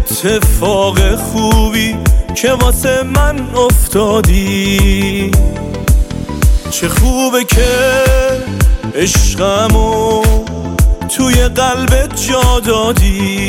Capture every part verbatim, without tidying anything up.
اتفاق خوبی که واسه من افتادی. چه خوبه که عشقمو توی قلبت جا دادی.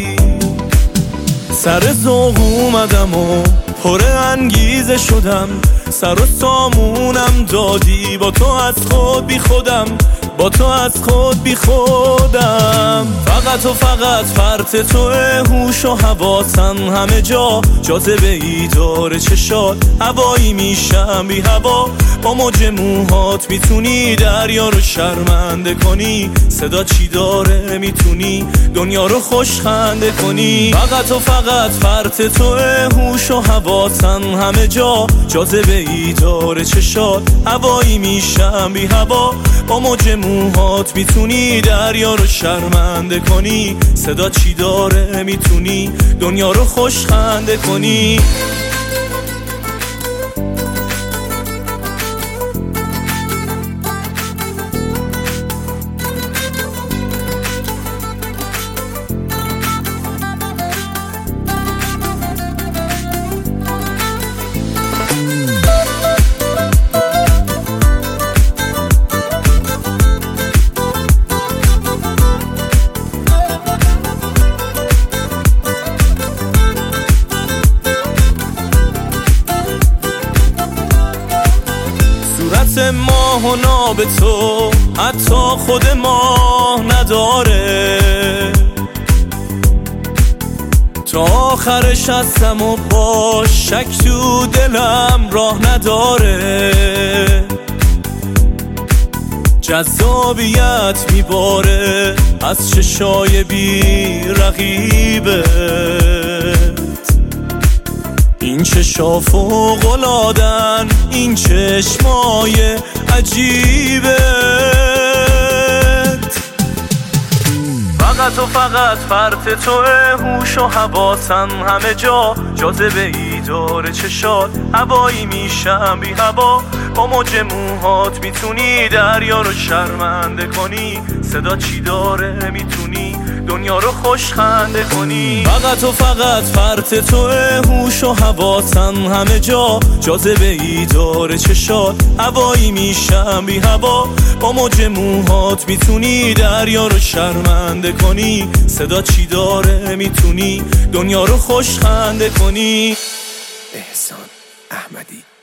سر ذوق اومدم و پر انگیزه شدم، سر و سامونم دادی. با تو از خود بی خودم، با تو از خود بی خودم. فقط و فقط فرط توه، هوش و حواسم همه جا. جاذبه ای داره چشات، هوایی میشم بی هوا. با موج موهات میتونی دریا رو شرمنده کنی. صدا چی داره میتونی دنیا رو خوش خنده کنی. فقط و فقط فرط توه، هوش و حواسم همه جا. جاذبه ای داره چشات، هوایی میشم بی هوا. با موج موهات میتونی دریا رو شرمنده کنی. صدا چی داره میتونی دنیا رو خوش خنده کنی. صورت ماه و ناب تو حتی خود ماه نداره. تا آخرش هستم و با شک تو دلم راه نداره. جذابیت میباره از چشای بی رقیبت. این چشا فوق‌العاده‌ن، این چشمای عجیبت. فقط و فقط فرط توه، هوش و حواسم همه جا. جاذبه ای داره چشات، هوایی میشم بی هوا. با موج موهات میتونی دریا رو شرمنده کنی. صدا چی داره میتونی دنیا رو خوش خنده کنی. فقط و فقط فرط توه، هوش و حواسم همه جا. جاذبه ای داره چشات، هوایی میشم بی هوا. با موج موهات میتونی دریا رو شرمنده کنی. صدا چی داره میتونی دنیا رو خوش خنده کنی. احسان احمدی.